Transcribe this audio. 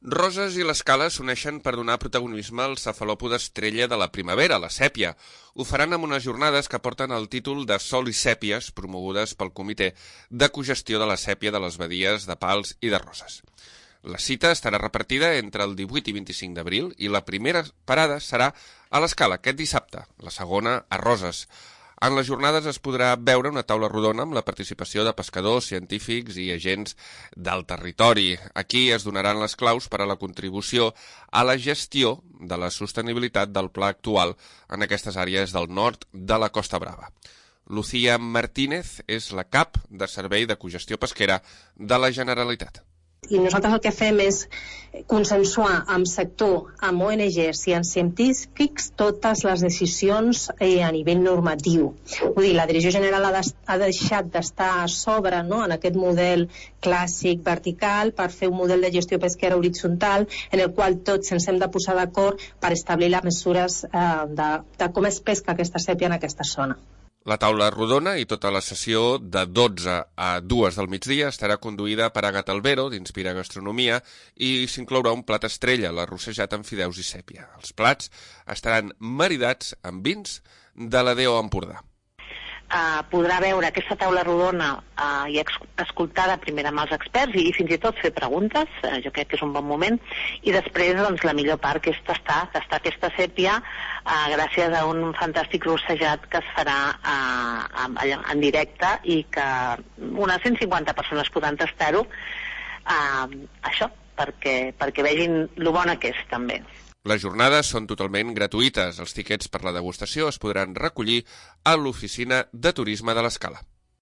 Roses i l'Escala s'uneixen per donar protagonisme al cefalòpode estrella de la primavera, la sèpia. Ho faran amb unes jornades que porten el títol de Sol i Sèpies, promogudes pel Comitè de Cogestió de la Sèpia de les Badies de Pals i de Roses. La cita estarà repartida entre el 18 i 25 d'abril i la primera parada serà a l'Escala aquest dissabte, la segona a Roses. En les jornades es podrà veure una taula rodona amb la participació de pescadors, científics i agents del territori. Aquí es donaran les claus per a la contribució a la gestió de la sostenibilitat del pla actual en aquestes àrees del nord de la Costa Brava. Lucía Martínez és la cap de Servei de Cogestió Pesquera de la Generalitat. I nosaltres el que fem és consensuar amb sector, amb ONGs i amb científics totes les decisions a nivell normatiu. Vull dir, la Direcció General ha deixat d'estar a sobre, no?, en aquest model clàssic vertical per fer un model de gestió pesquera horitzontal en el qual tots ens hem de posar d'acord per establir les mesures de com es pesca aquesta sèpia en aquesta zona. La taula rodona i tota la sessió de 12 a 2 del migdia estarà conduïda per Agatha Albero, d'Inspira Gastronomia, i s'inclourà un plat estrella, l'arrossejat amb fideus i sèpia. Els plats estaran maridats amb vins de la DO Empordà. Podrà veure aquesta taula rodona i escoltar de primera mà els experts i fins i tot fer preguntes, jo crec que és un bon moment, i després doncs, la millor part que és tastar aquesta sèpia gràcies a un fantàstic rossejat que es farà en directe i que unes 150 persones podran tastar-ho, això, perquè vegin lo bona que és també. Les jornades són totalment gratuïtes. Els tiquets per la degustació es podran recollir a l'oficina de turisme de l'Escala.